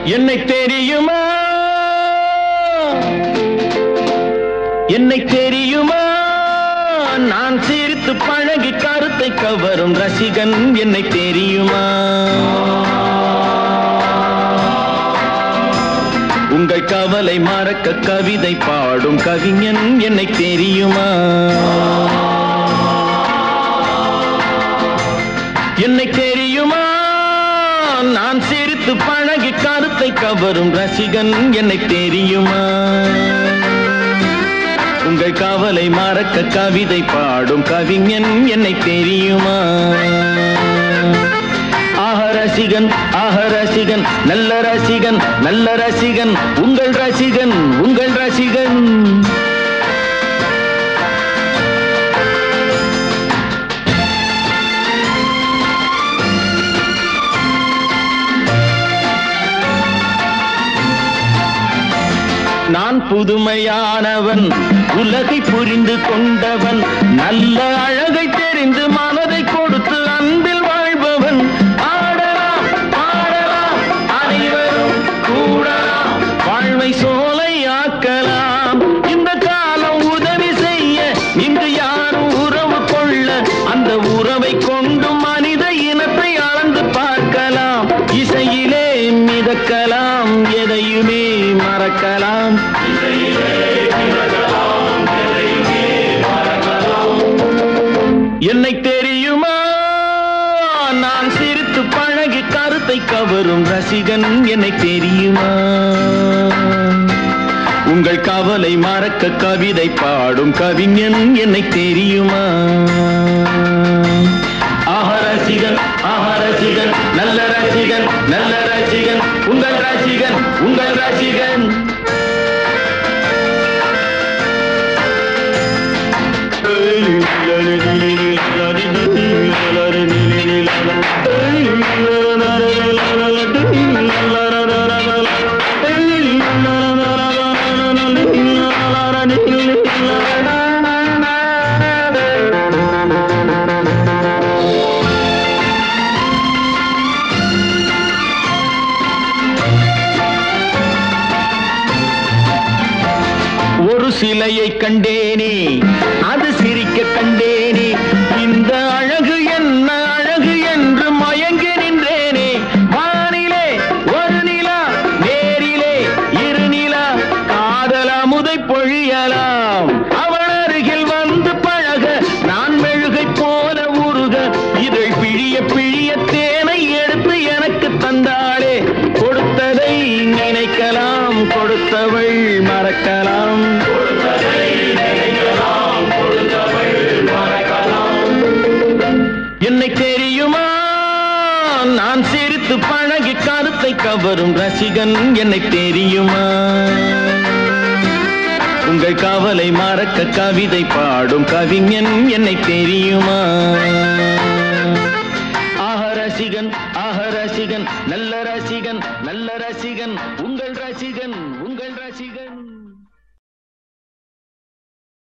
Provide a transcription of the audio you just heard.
என்னை தெரியுமா என்னை தெரியுமா நான் சிரித்து பழகி கருத்தை கவரும் ரசிகன் என்னை தெரியுமா உங்கள் கவலை மறக்க கவிதை பாடும் கவிஞன் என்னை தெரியுமா என்னை தெரியுமா நான் சிரித்து பழகி கருத்தை கவரும் ரசிகன் என்னை தெரியுமா உங்கள் கவலை மறக்க கவிதை பாடும் கவிஞன் என்னை தெரியுமா ரசிகன் ரசிகன் நல்ல ரசிகன் நல்ல ரசிகன் உங்கள் ரசிகன் உங்கள் ரசிகன் நான் புதுமையானவன் உலகை புரிந்து கொண்டவன் நல்ல அழகை தெரிந்து மனதை கொடுத்து அன்பில் வாழ்பவன் ஆடலாம் பாடலாம் அனைவரும் கூடலாம் வாழ்வை சோலையாக்கலாம் இந்த காலம் உதவி செய்ய இங்கு யாரும் உறவு கொள்ள அந்த உறவை கொண்டு மனித இனத்தை அளந்து பார்க்கலாம் இசையிலே மிதக்கலாம் எதையுமே மறக்கலாம் என்னை தெரியுமா நான் சிரித்து பழகி கருத்தை கவரும் ரசிகன் என்னை தெரியுமா உங்கள் கவலை மறக்க கவிதை பாடும் கவிஞன் என்னை தெரியுமா ரசிகன் ரசிகன் நல்ல ரசிகன் நல்ல ரசிகன் உங்கள் ரசிகன் உங்கள் ரசிகன் ஒரு சிலையை கண்டேனே அது சிரிக்க கண்டேனே இந்த அழகு என்ன அழகு என்று மயங்கி நின்றேனே வானிலே ஒரு நிலா நேரிலே இரு நிலா காதல் அமுதை பொழியலாம் அவள் அருகில் வந்து பழக நான் மெழுகை போல உருக இதழ் பிழிய பிழிய தேனை எடுத்து எனக்கு தந்தாளே கொடுத்ததை நினைக்கலாம் கொடுத்தவள் மறக்கலாம் என்னை தெரியுமா நான் சிரித்து பழகி கருத்தை கவரும் ரசிகன் என்னை தெரியுமா உங்கள் கவலை மறக்க கவிதை பாடும் கவிஞன் என்னை தெரியுமா ரசிகன் ரசிகன் நல்ல ரசிகன் நல்ல ரசிகன் உங்கள் ரசிகன் உங்கள் ரசிகன்